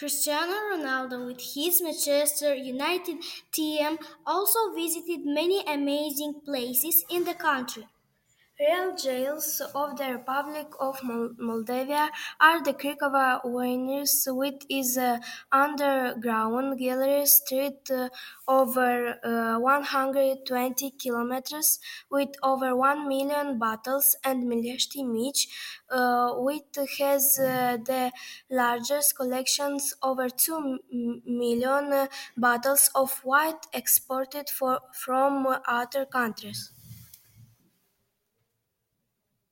Cristiano Ronaldo, with his Manchester United team, also visited many amazing places in the country. Real jails of the Republic of Moldavia are the Krikova winners, with its underground gallery street over 120 kilometers, with over 1 million bottles and Mileshti Mich, which has the largest collections over 2 million bottles of wine exported from other countries.